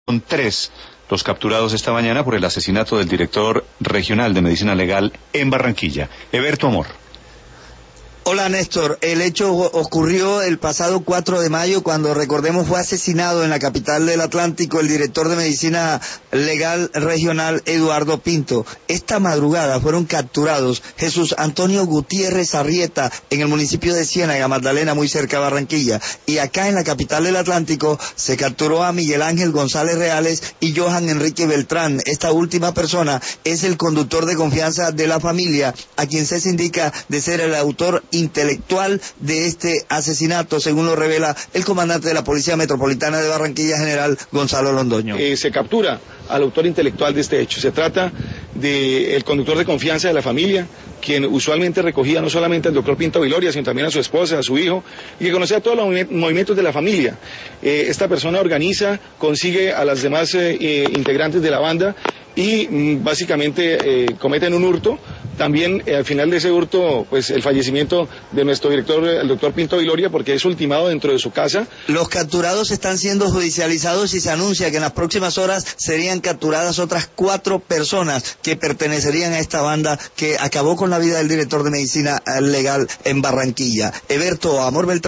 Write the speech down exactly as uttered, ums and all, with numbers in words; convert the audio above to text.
Son tres los capturados esta mañana por el asesinato del director regional de Medicina Legal en Barranquilla, Eberto Amor. Hola Néstor, el hecho ocurrió el pasado cuatro de mayo cuando, recordemos, fue asesinado en la capital del Atlántico el director de Medicina Legal Regional Eduardo Pinto. Esta madrugada fueron capturados Jesús Antonio Gutiérrez Arrieta en el municipio de Ciénaga, Magdalena, muy cerca de Barranquilla. Y acá en la capital del Atlántico se capturó a Miguel Ángel González Reales y Johan Enrique Beltrán. Esta última persona es el conductor de confianza de la familia, a quien se indica de ser el autor intelectual de este asesinato, según lo revela el comandante de la Policía Metropolitana de Barranquilla, general Gonzalo Londoño. Eh, se captura al autor intelectual de este hecho. Se trata del conductor de confianza de la familia, quien usualmente recogía no solamente al doctor Pinto Viloria, sino también a su esposa, a su hijo, y que conocía todos los movimientos de la familia. Eh, esta persona organiza, consigue a las demás eh, eh, integrantes de la banda y mm, básicamente eh, cometen un hurto. También eh, al final de ese hurto, pues el fallecimiento de nuestro director, el doctor Pinto Viloria, porque es ultimado dentro de su casa. Los capturados están siendo judicializados y se anuncia que en las próximas horas serían capturadas otras cuatro personas que pertenecerían a esta banda que acabó con la vida del director de Medicina Legal en Barranquilla. Eberto Amor Beltrán.